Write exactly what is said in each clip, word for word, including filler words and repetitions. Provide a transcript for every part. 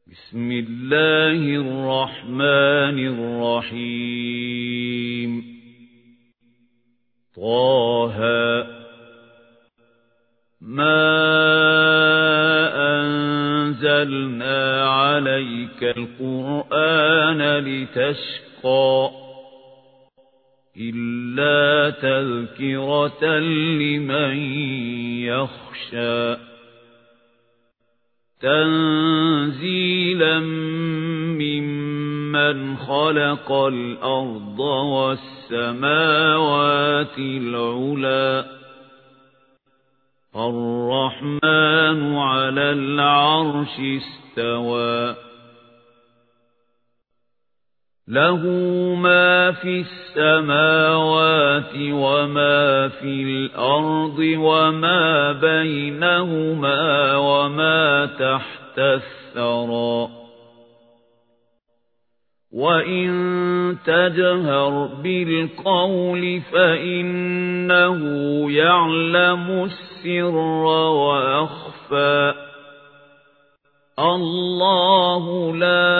بسم الله الرحمن الرحيم طه ما أنزلنا عليك القرآن لتشقى إلا تذكرة لمن يخشى تنزيلا ممن خلق الأرض والسماوات العلى الرحمن على العرش استوى له ما في السماوات وما في الأرض وما بينهما وما تحت الثرى وإن تجهر بالقول فإنه يعلم السر وأخفى الله لا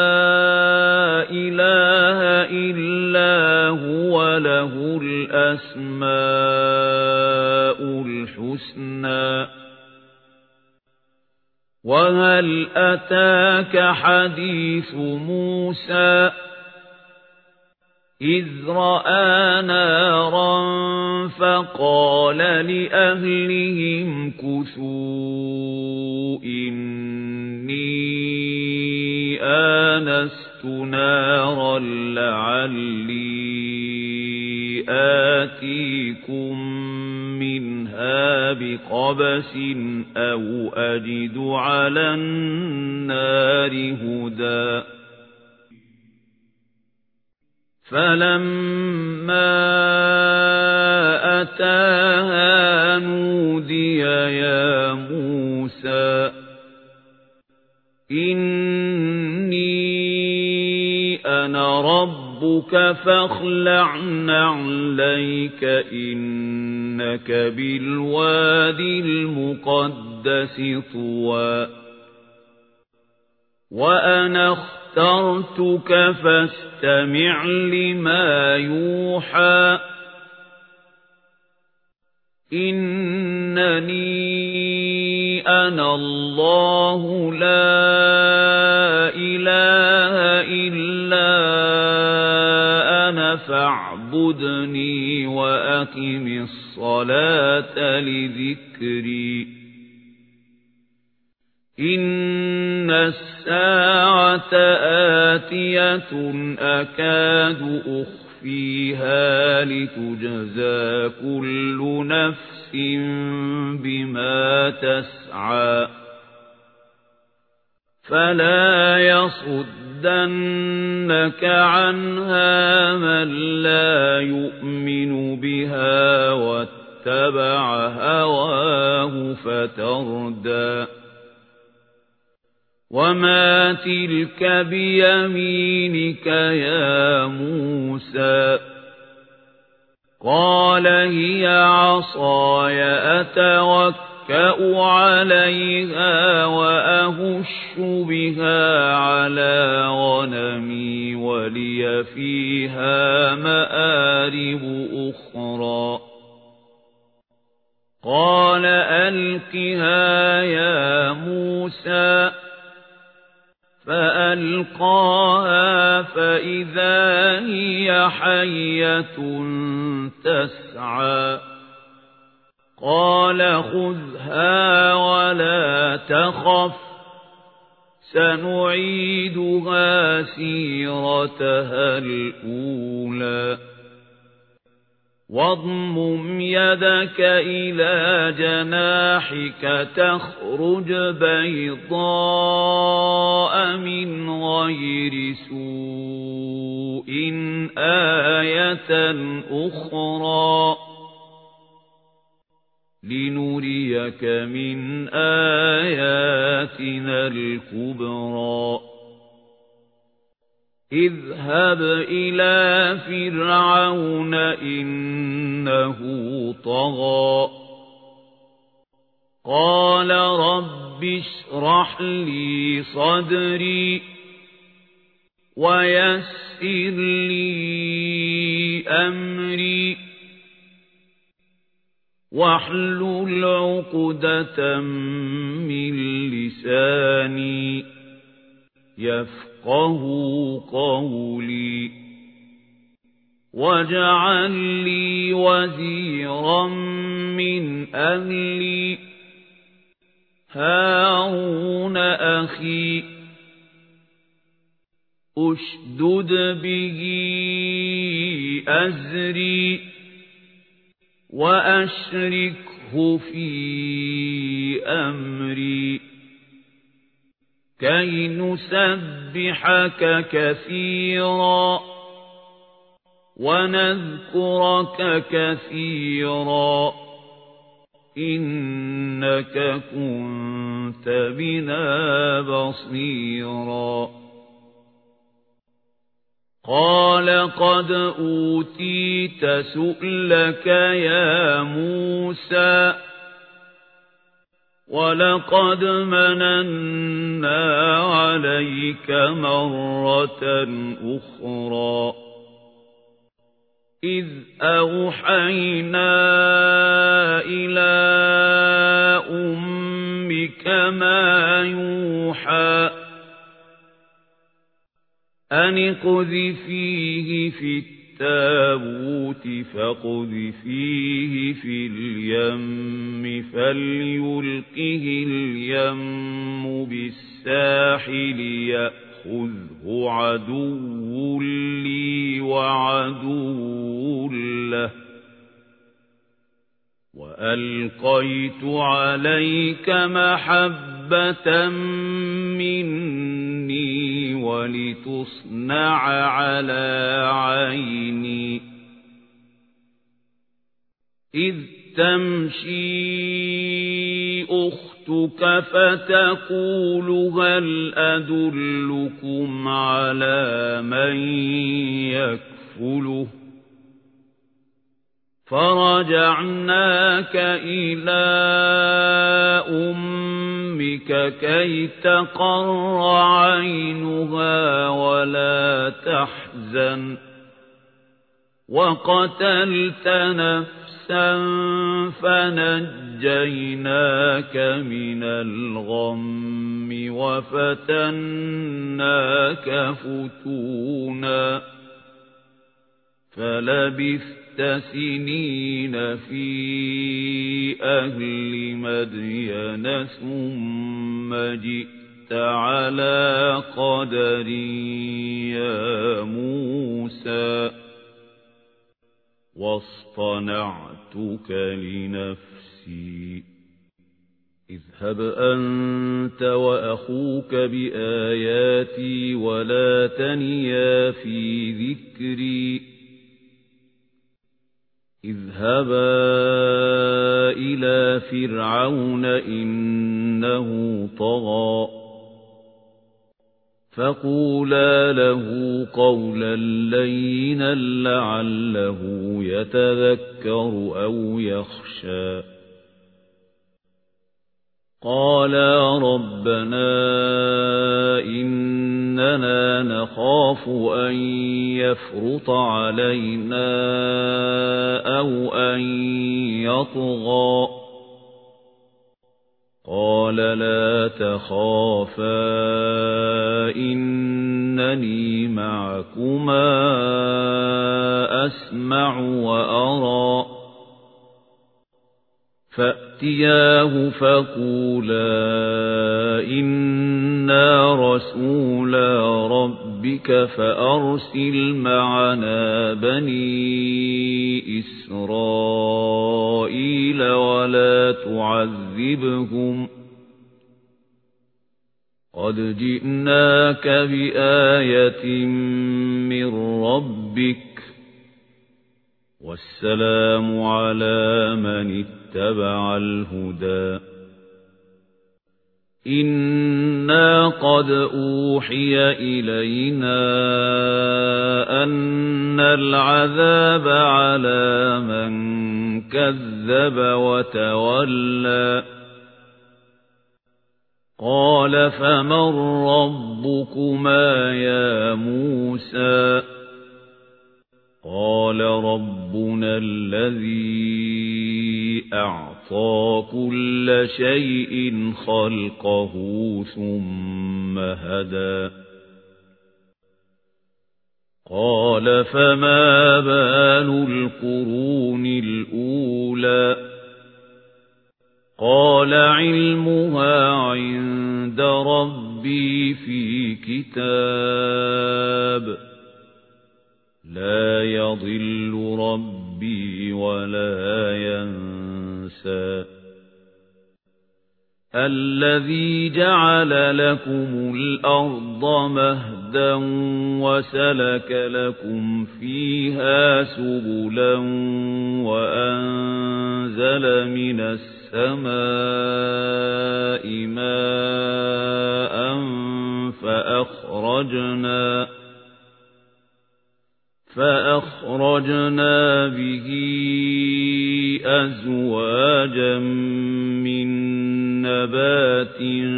إله إلا هو له الأسماء الحسنى وهل أتاك حديث موسى إذ رأى نارا فقال لأهلهم كثوا إني آنست نارا لعلي آتيكم منها بقبس أو أجد على النار هدى فلما أتاها نودي يا موسى إني أنا ربك فاخلع نعليك إنك بالوادي المقدس طوى وأنا اخترتك فاستمع لما يوحى إنني أنا الله لا إله إلا أنا فاعبدني وأقم الصلاة لذكري إن الساعة آتية أكاد أخفيها لتجزى كل نفس بما تسعى فلا يصدنك عنها من لا يؤمن بها واتبع هواه فتردى وما تلك بيمينك يا موسى قال هي عصاي أتوكأ عليها وأهش بها على غنمي ولي فيها مآرب أخرى قال ألقها يا موسى فألقاها فإذا هي حية تسعى قال خذها ولا تخف سنعيدها سيرتها الأولى واضمم يدك إلى جناحك تخرج بيضاء من غير سوء آية أخرى لنريك من آياتنا الكبرى اذهب إلى فرعون إنه طغى قال رب اشرح لي صدري ويسر لي أمري واحلل عقدة من لساني يفقه قولي واجعل لي وزيرا من أهلي هارون أخي أشدد به أزري وأشركه في أمري كي نسبحك كثيرا ونذكرك كثيرا إنك كنت بنا بصيرا قال قد أوتيت سؤلك يا موسى ولقد مننا عليك مرة أخرى إذ أوحينا إلى أمك ما يوحى أن اقذفيه في التابوت فاقذفيه في اليم فليلقه اليم بالساحل يأخذه عدو لي وعدو له وألقيت عليك محبة مني ولتصنع على عيني إذ تمشي أختك فتقول هل أدلكم على من يكفله فرجعناك إلى أمك كي تقر عينها ولا تحزن وقتلت نفسا فنجيناك من الغم وفتناك فتونا فلبثت سنين في أهل مدين ثم جئت على قدر يا موسى واصطنعتك لنفسي اذهب أنت وأخوك بآياتي ولا تنيا في ذكري اذهبا إلى فرعون إنه طغى فقولا له قولا لينا لعله يتذكر أو يخشى قالا ربنا إننا نخاف أن يفرط علينا أو أن يطغى قال لا تخافا إنني معكما أسمع وأرى فأتياه فقولا إنا رسولا ربك فأرسل معنا بني إسرائيل ولا تعذبهم قد جئناك بآية من ربك والسلام على من اتبع الهدى إنا قد أوحي إلينا أن العذاب على من كذب وتولى قال فمن ربكما يا موسى قال ربنا الذي أعطى كل شيء خلقه ثم هدى قال فما بال القرون الأولى قال علمها عند ربي في كتاب لا يضل ربي ولا ينسى الذي جعل لكم الأرض مهدا وسلك لكم فيها سبلا وأنزل من السماء ماء فأخرجنا فأخرجنا به أزواجا من نبات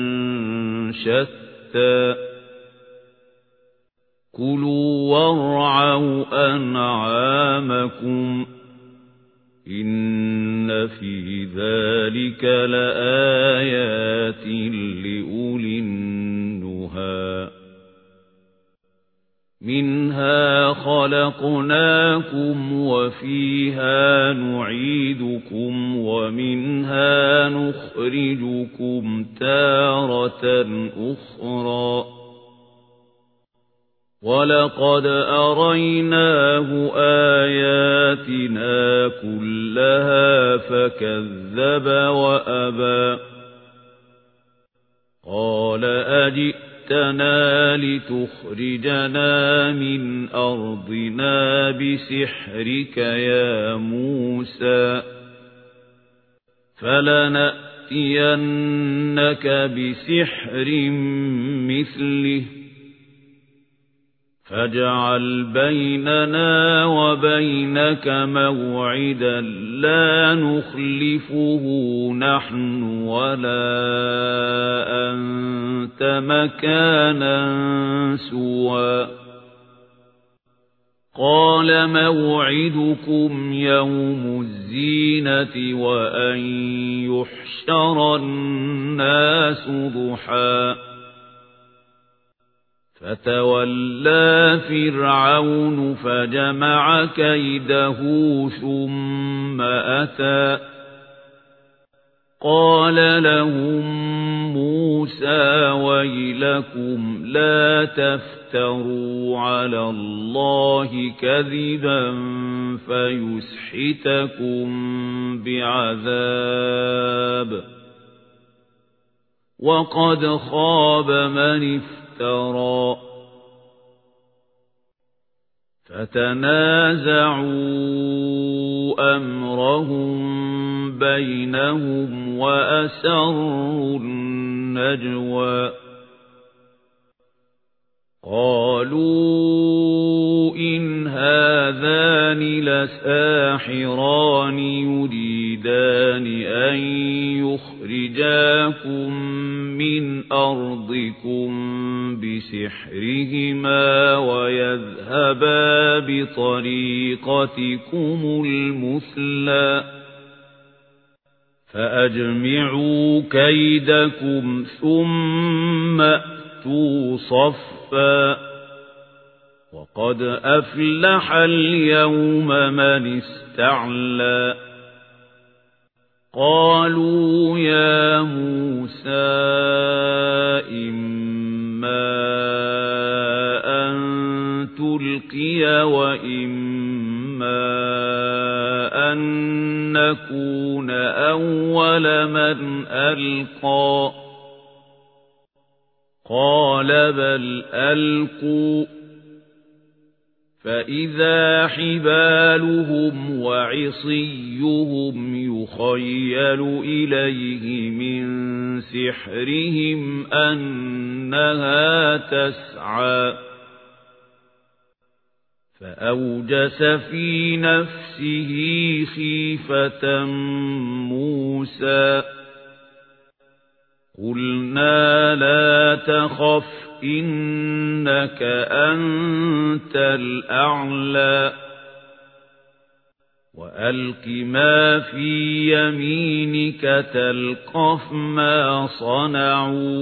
شتى كلوا وارعوا أنعامكم إن في ذلك لآيات لأولي النهى منها خلقناكم وفيها نعيدكم ومنها نخرجكم تارة أخرى ولقد أريناه آياتنا كلها فكذب وأبى قال أجئتنا لتخرجنا من أرضنا بسحرك يا موسى فلنأتينك بسحر مثله فاجعل بيننا وبينك موعدا لا نخلفه نحن ولا أنت مكانا سوى قال موعدكم يوم الزينة وأن يحشر الناس ضحى فتولى فرعون فجمع كيده ثم أتى قال لهم موسى ويلكم لا تفتروا على الله كذبا فيسحتكم بعذاب وقد خاب من افترى ترى فتنازعوا أمرهم بينهم وأسروا النجوى قالوا إن هذان لساحران يريدان أن يخرجاكم من أرضكم بسحرهما ويذهبا بطريقتكم المثلى فأجمعوا كيدكم ثم أتوا صفا وقد أفلح اليوم من استعلى قالوا يا موسى إما أن تلقي وإما أن نكون أول من ألقى قال بل ألقوا فإذا حبالهم وعصيهم يخيل إليه من سحرهم أنها تسعى فأوجس في نفسه خيفة موسى قُلْنَا لَا تَخَفْ إِنَّكَ أَنْتَ الْأَعْلَى وَأَلْقِ مَا فِي يَمِينِكَ تَلْقَفْ مَا صَنَعُوا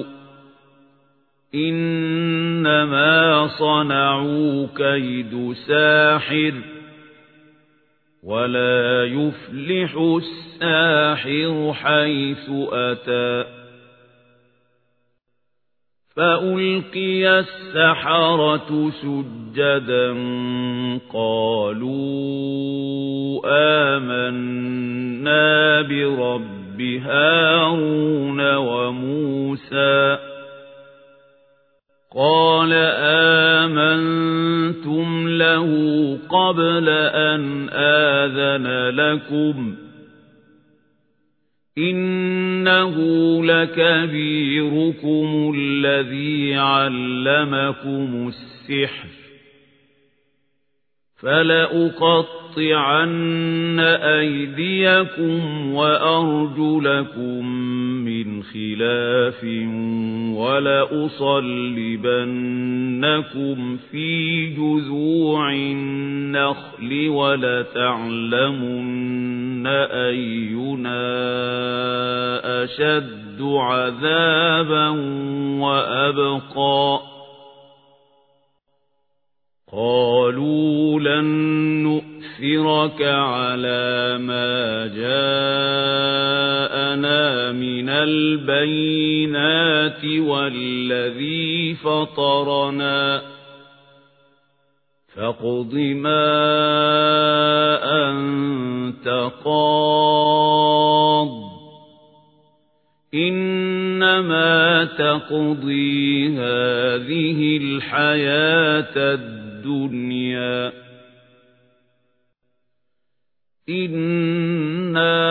إِنَّمَا صَنَعُوا كَيْدُ سَاحِرٍ وَلَا يُفْلِحُ السَّاحِرُ حَيْثُ أَتَى فَأُلْقِيَ السَّحَرَةُ سُجَّدًا قَالُوا آمَنَّا بِرَبِّ هَارُونَ وَمُوسَى قَالَ آمَنْتُمْ لَهُ قَبْلَ أَنْ آذَنَ لَكُمْ إِنَّهُ لَكَبِيرُكُمُ الَّذِي عَلَّمَكُمُ السِّحْرَ فَلَأُقَطِّعَنَّ أَيْدِيَكُمْ وَأَرْجُلَكُمْ مِنْ خِلَافٍ وَلَأُصَلِّبَنَّكُمْ فِي جُذُوعِ النَّخْلِ وَلَتَعْلَمُنَّ أَيُّنَا أَشَدُّ عَذَابًا وَأَبْقَى قَالُوا لَن نُؤْثِرَكَ عَلَى مَا جَاءَنَا مِنَ الْبَيِّنَاتِ وَالَّذِي فَطَرَنَا فَاقْضِ مَا أَنْتَ قَاضٍ إِنَّمَا تَقْضِي هَذِهِ الْحَيَاةَ الدُّنْيَا إِنَّا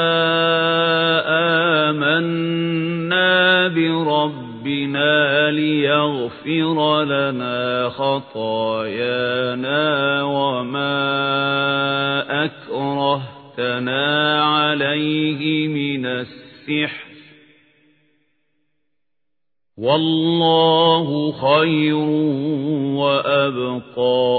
آمَنَّا بِرَبِّنَا لِيَغْفِرَ لَنَا خَطَايَانَا وَمَا أَكْرَهْتَنَا عَلَيْهِ مِنَ السِّحْرِ وَاللَّهُ خَيْرٌ وَأَبْقَى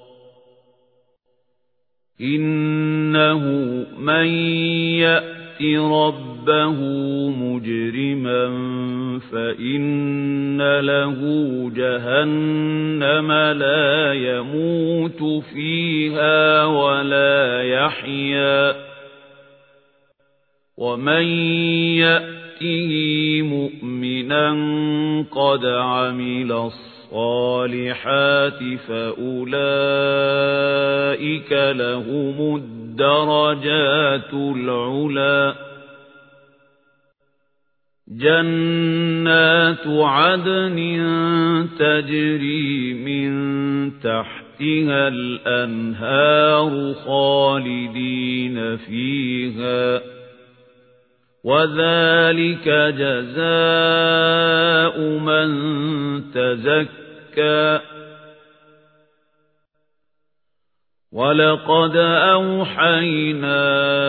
إِنَّهُ مَن يَأْتِ رَبَّهُ مُجْرِمًا فَإِنَّ لَهُ جَهَنَّمَ لَا يَمُوتُ فِيهَا وَلَا يَحْيَىٰ وَمَن يَأْتِهِ مُؤْمِنًا قَدْ عَمِلَ الصَّالِحَاتِ فَأُولَئِكَ لَهُمُ الدَّرَجَاتُ الْعُلَى جَنَّاتُ عَدْنٍ تَجْرِي مِن تَحْتِهَا الْأَنْهَارُ خَالِدِينَ فِيهَا وَذَلِكَ جَزَاءُ مَن تَزَكَّى وَلَقَدْ أَوْحَيْنَا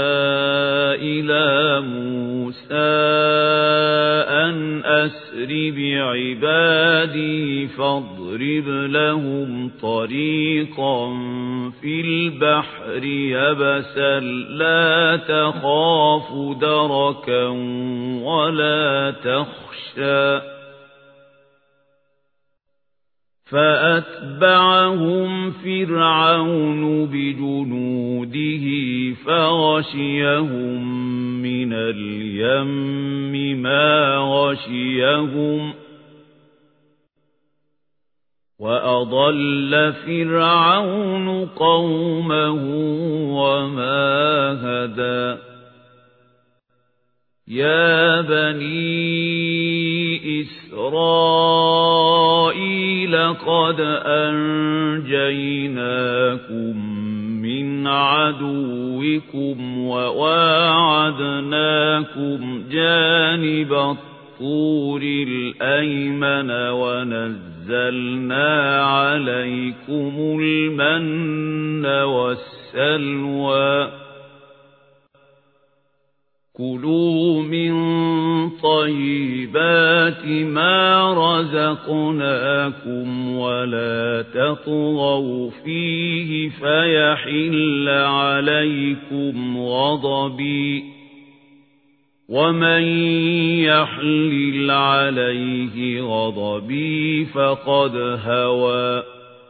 إِلَى مُوسَى أَنْ أَسْرِ بِعِبَادِي فَاضْرِبْ لَهُمْ طَرِيقًا فِي الْبَحْرِ يَبَسًا لَّا تَخَافُ دَرَكًا وَلَا تَخْشَىٰ فَأَتْبَعَهُمْ فِرْعَوْنُ بِجُنُودِهِ فَغَشِيَهُم مِّنَ الْيَمِّ مَا غَشِيَهُمْ وَأَضَلَّ فِرْعَوْنُ قَوْمَهُ وَمَا هَدَىٰ يَا بَنِي إِسْرَائِيلَ قَدْ أَنْجَيْنَاكُمْ مِنْ عَدُوِّكُمْ وَوَاعَدْنَاكُمْ جَانِبَ الطُّورِ الْأَيْمَنَ وَنَزَّلْنَا عَلَيْكُمُ الْمَنَّ وَالسَّلْوَىٰ كُلُوا مِن طَيِّبَاتِ مَا رَزَقْنَاكُمْ وَلَا تَطْغَوْا فِيهِ فَيَحِلَّ عَلَيْكُمْ غَضَبِي وَمَن يَحْلِلْ عَلَيْهِ غَضَبِي فَقَدْ هَوَى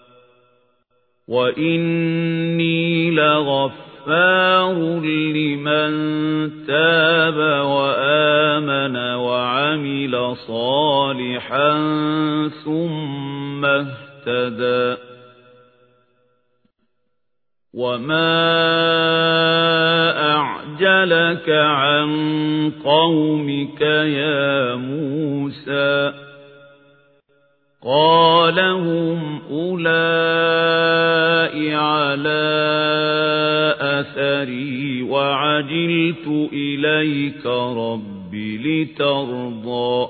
وَإِنِّي لَغَفَّارٌ لِّمَن تَابَ وَآمَنَ وَعَمِلَ صَالِحًا ثُمَّ اهْتَدَى وَمَا أَعْجَلَكَ عَن قَوْمِكَ يَا مُوسَى قَالَ هُمْ أُولَاءِ عَلَى أَثَرِي وَعَجِلْتُ إِلَيْكَ رَبِّ لِتَرْضَى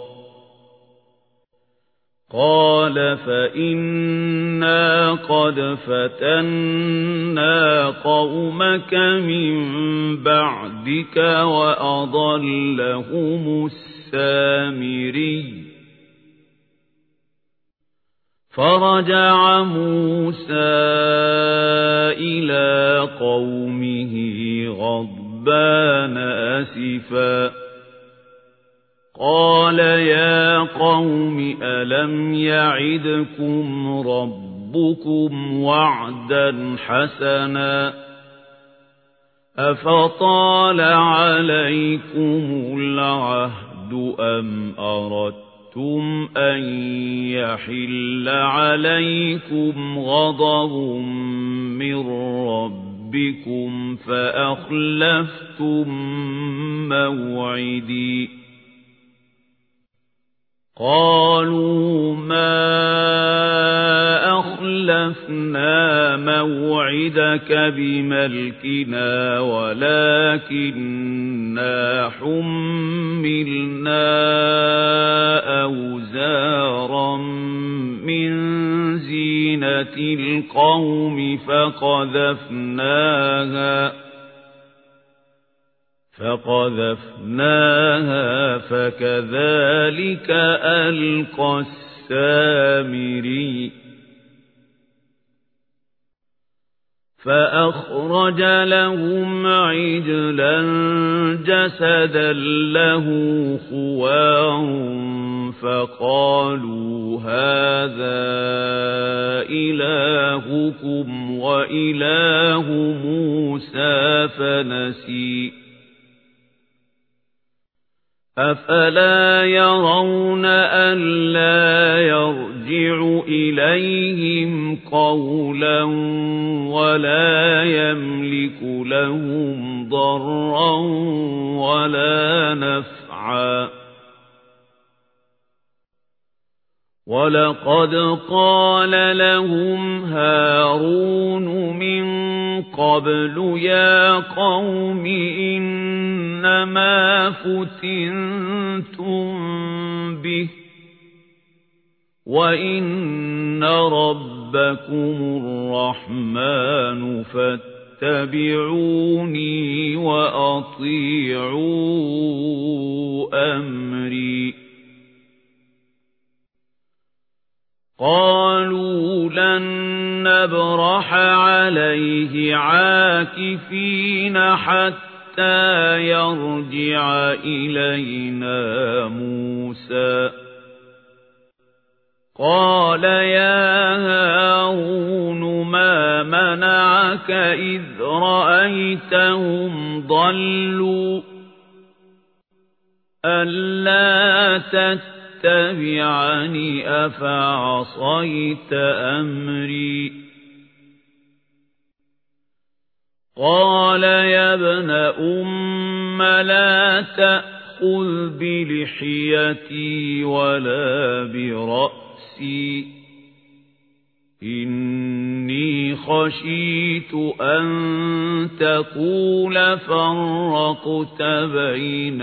قَالَ فَإِنَّا قَدْ فَتَنَّا قَوْمَكَ مِن بَعْدِكَ وَأَضَلَّهُمُ السَّامِرِيُّ فَرَجَعَ مُوسَى إِلَى قَوْمِهِ غَضْبَانَ أَسِفًا قَالَ يَا قَوْمِ أَلَمْ يَعِدْكُمْ رَبُّكُمْ وَعْدًا حَسَنًا أَفَطَالَ عَلَيْكُمُ الْعَهْدُ أَمْ أَرَدتُّمْ أَنْ يَحِلَّ عَلَيْكُمْ غَضَبٌ مِّن رَّبِّكُمْ فَأَخْلَفْتُم مَّوْعِدِي قَالُوا مَا أَخْلَفْنَا مَوْعِدَكَ بِمَلْكِنَا وَلَكِنَّا حُمِّلْنَا أَوْزَارًا مِّن زِينَةِ الْقَوْمِ فَقَذَفْنَاهَا فَقَذَفْنَاهَا فَكَذَلِكَ أَلْقَى السَّامِرِيُّ فَأَخْرَجَ لَهُمْ عِجْلًا جَسَدًا لَّهُ خُوَارٌ فَقَالُوا هَٰذَا إِلَٰهُكُمْ وَإِلَٰهُ مُوسَىٰ فَنَسِيَ أَفَلَا يَرَوْنَ أَلَّا يَرْجِعُ إِلَيْهِمْ قَوْلًا وَلَا يَمْلِكُ لَهُمْ ضَرًّا وَلَا نَفْعًا وَلَقَدْ قَالَ لَهُمْ هَارُونُ مِن قَبْلُ يَا قَوْمِ إِنَّمَا فُتِنتُم بِهِ وَإِنَّ رَبَّكُمُ الرَّحْمَنُ فَاتَّبِعُونِي وَأَطِيعُوا أَمْرِي قَالُوا لَن نَّبْرَحَ عَلَيْهِ عَاكِفِينَ حَتَّى يَرْجِعَ إِلَيْنَا مُوسَى قَالَ يَا هَارُونُ مَا مَنَعَكَ إِذْ رَأَيْتَهُمْ ضَلُّوا أَلَّا تَتَّبِعَنِ أَفَعَصَيْتَ أَمْرِي قَالَ يَا ابْنَ أُمَّ لَا تَأْخُذْ بِلِحْيَتِي وَلَا بِرَأْسِي إِنِّي خَشِيتُ أَن تَقُولَ فَرَّقْتَ بَيْنَ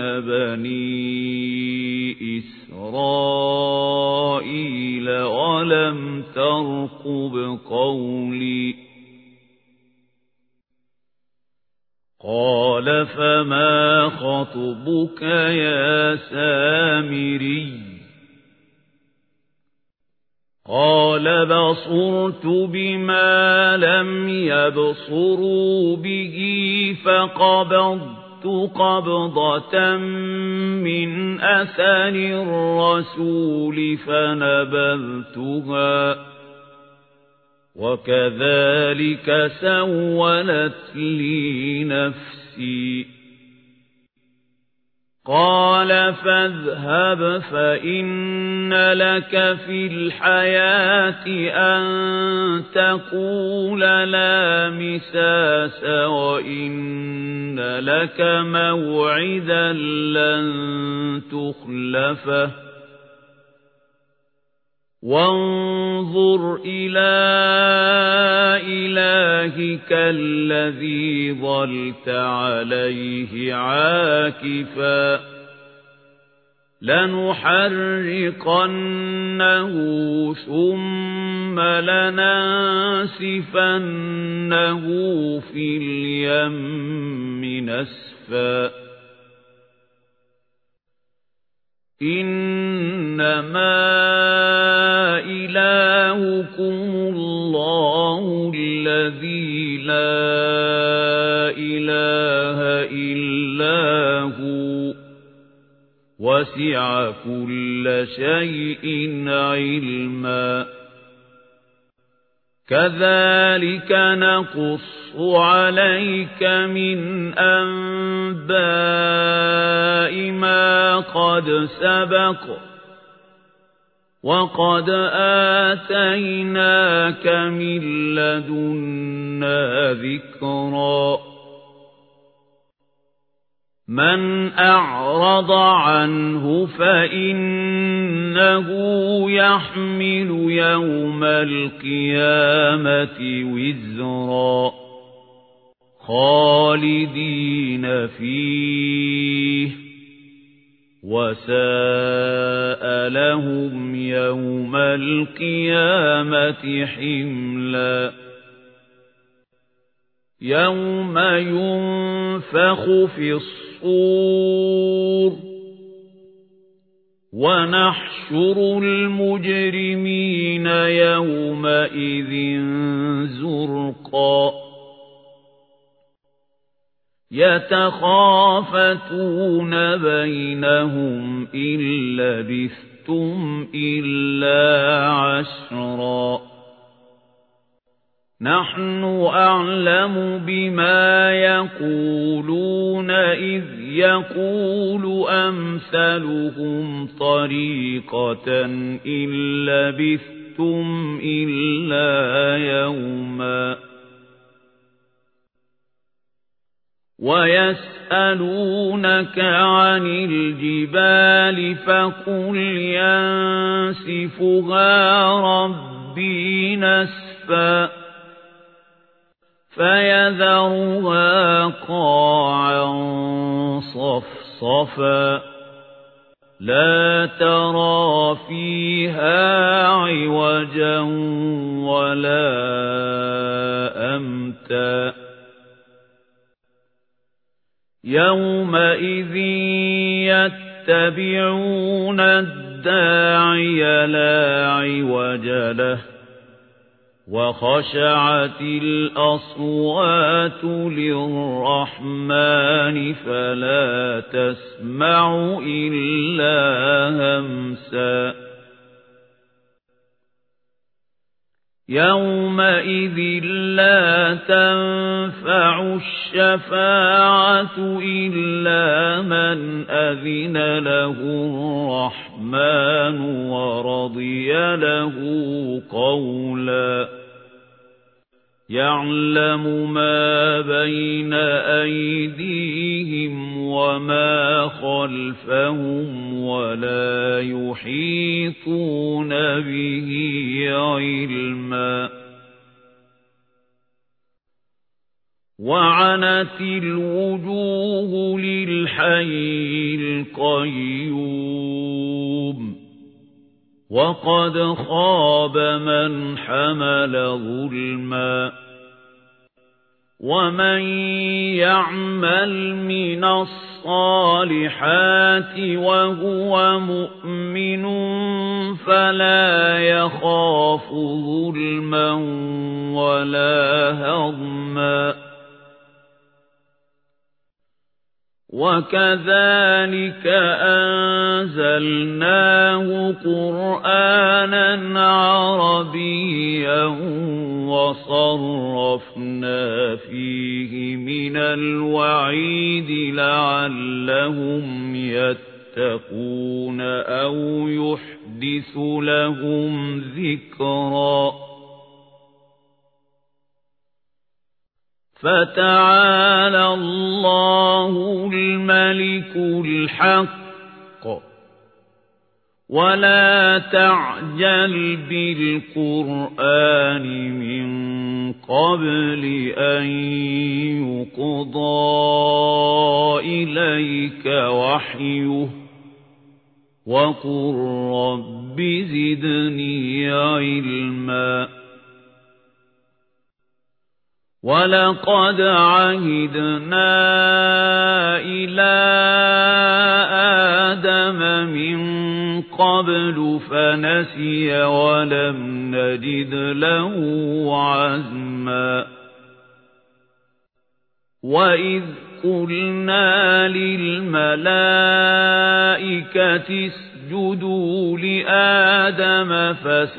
بَنِي إِسْرَائِيلَ وَلَمْ تَرْقُبْ قَوْلِي قال فما خطبك يا سامري قال بصرت بما لم يبصروا به فقبضت قبضة من أثر الرسول فنبذتها وكذلك سولت لي نفسي قال فاذهب فإن لك في الحياة أن تقول لا مساس وإن لك موعدا لن تخلفه وانظر إلى إلهك الذي ظلت عليه عاكفا لنحرقنه ثم لننسفنه في اليم نسفا إنما إلهكم الله الذي لا إله إلا هو وسع كل شيء علما كذلك نقص عليك من أنباء ما قد سبق وقد آتيناك من لدنا ذكرا من أعرض عنه فإنه يحمل يوم القيامة وزرا خالدين فيه وساء لهم يوم القيامة حملا يوم ينفخ في الصور ونحشر المجرمين يومئذ زرقا يتخافتون بينهم إن لبثتم إلا عشرا نحن أعلم بما يقولون إذ يقول أمثلهم طريقة إن لبثتم إلا يوما ويسألونك عن الجبال فقل ينسفها ربي نسفا فيذرها قاعا صفصفا لا ترى فيها عوجا ولا أمتا يومئذ يتبعون الداعي لا عوج له وخشعت الأصوات للرحمن فلا تسمع إلا همسا يومئذ لا تنفع الشفاعة إلا من أذن له الرحمن ورضي له قولا يعلم ما بين أيديهم وما خلفهم ولا يحيطون به علما وعنت الوجوه للحي القيوم وقد خاب من حمل ظلما ومن يعمل من الصالحات وهو مؤمن فلا يخاف ظلما ولا هضما وكذلك أنزلناه قرآنا عربيا وصرفنا فيه من الوعيد لعلهم يتقون أو يحدث لهم ذكرا فتعالى الله الملك الحق ولا تعجل بالقرآن من قبل أن يقضى إليك وحيه وقل رب زدني علما ولقد عهدنا إلى آدم من قبل فنسي ولم نجد له عزما وإذ قلنا للملائكة اسجدوا لآدم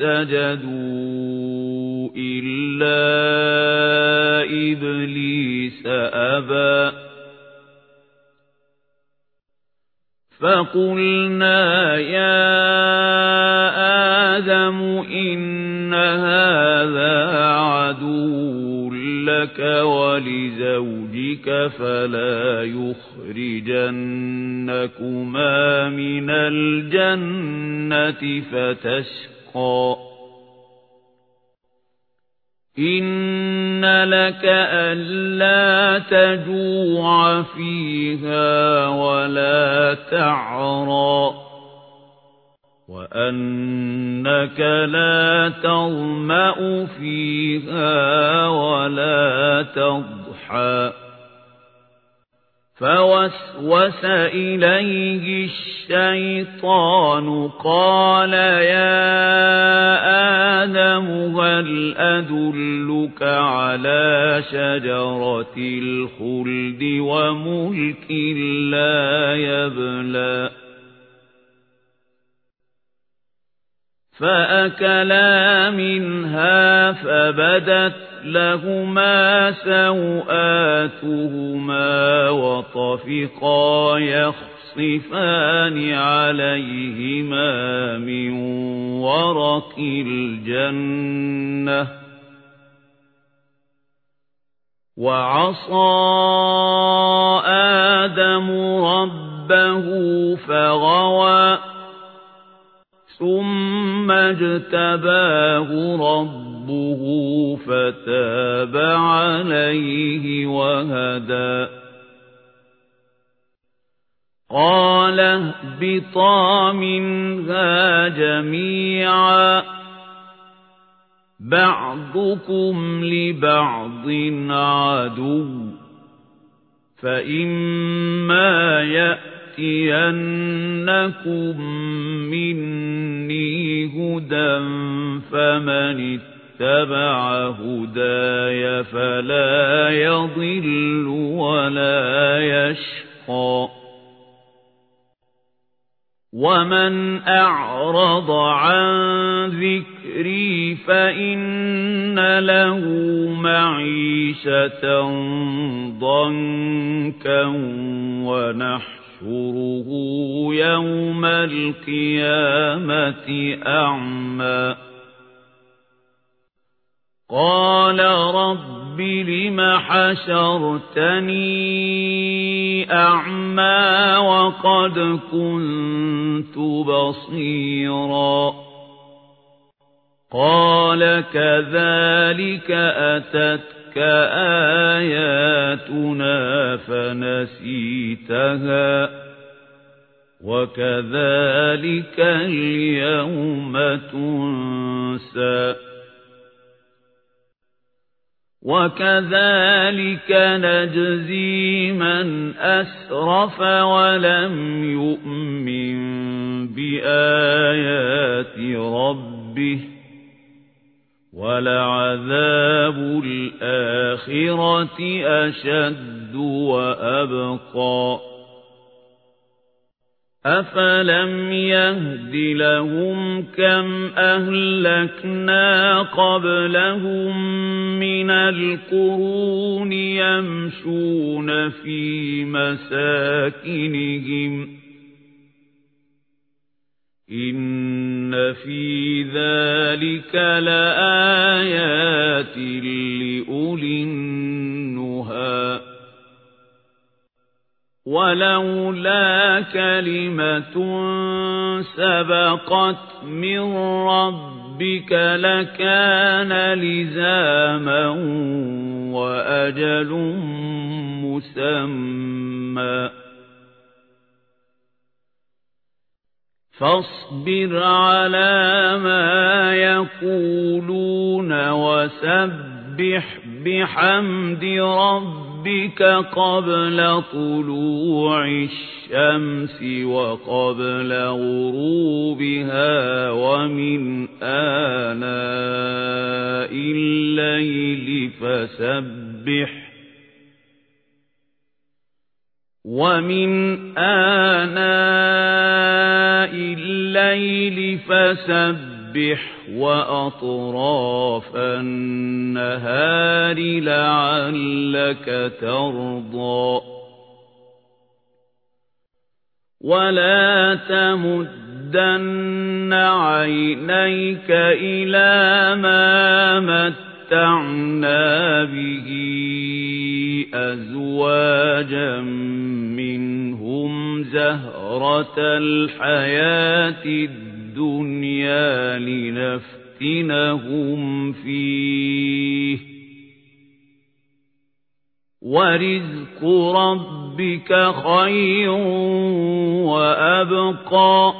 فسجدوا إلا إبليس أبى فقلنا يا آدم إن هذا عدو لك ولزوجك فلا يخرجنكما من الجنة فتشقى إن لك ألا تجوع فيها ولا تعرى وأنك لا تظمأ فيها ولا تضحى فوسوس إليه الشيطان قال يا آدم هل أدلك على شجرة الخلد وملك لا يبلى فأكلا منها فبدت لهما سوآتهما وطفقا يخصفان عليهما من ورق الجنة وعصى آدم ربه فغوى ثم اجتباه ربه فتاب عليه وهدى قال اهبطا منها جميعا بعضكم لبعض عدو فإما يأتينكم مني هدى فمن اتبع هداي فلا يضل ولا يشقى ومن أعرض عن ذكري فإن له معيشة ضنكا ونحشره يوم القيامة أعمى قال رب لم حشرتني أعمى وقد كنت بصيرا قال كذلك أتتك آياتنا فنسيتها وكذلك اليوم تنسى وكذلك نجزي من أسرف ولم يؤمن بآيات ربه ولعذاب الآخرة أشد وأبقى أفلم يهد لهم كم أهلكنا قبلهم من القرون يمشون في مساكنهم إن في ذلك لآيات لأولي النهى ولولا كلمة سبقت من ربك لكان لزاما وأجل مسمى فاصبر على ما يقولون وسبح بحمد ربك قبل طلوع الشمس وقبل غروبها ومن آناء الليل فسبح ومن آناء الليل فسبح وأطراف النهار لعلك ترضى ولا تمدن عينيك إلى ما متعنا به أزواجا منهم زهرة الحياة الدنيا لنفتنهم فيه ورزق ربك خير وأبقى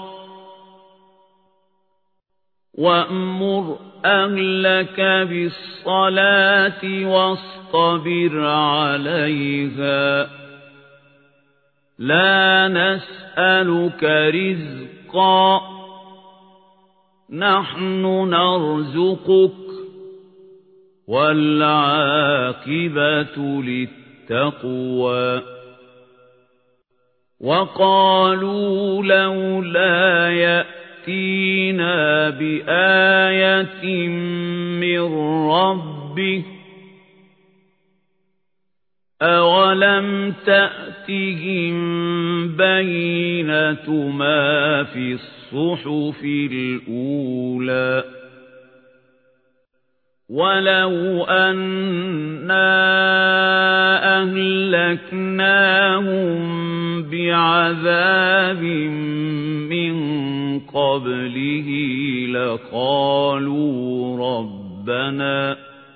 وأمر أهلك بالصلاة واصطبر عليها لا نسألك رزقا نحن نرزقك والعاقبة للتقوى وقالوا لولا يأتينا بآية من ربه أولم تأتهم بينة ما في الصحف الأولى ولو أنا أهلكناهم بعذاب من قبله لقالوا ربنا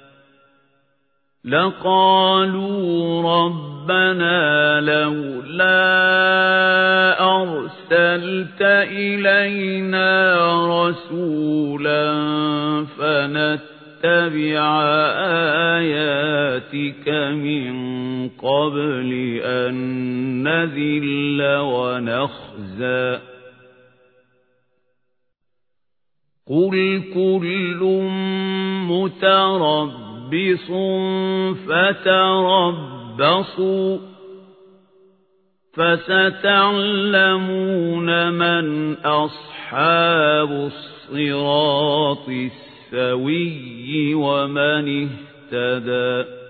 لقالوا ربنا لولا أرسلت إلينا رسولا فنتبع آياتك من قبل أن نذل ونخزى قل كل متربص بص فتربصوا فستعلمون من أصحاب الصراط السوي ومن اهتدى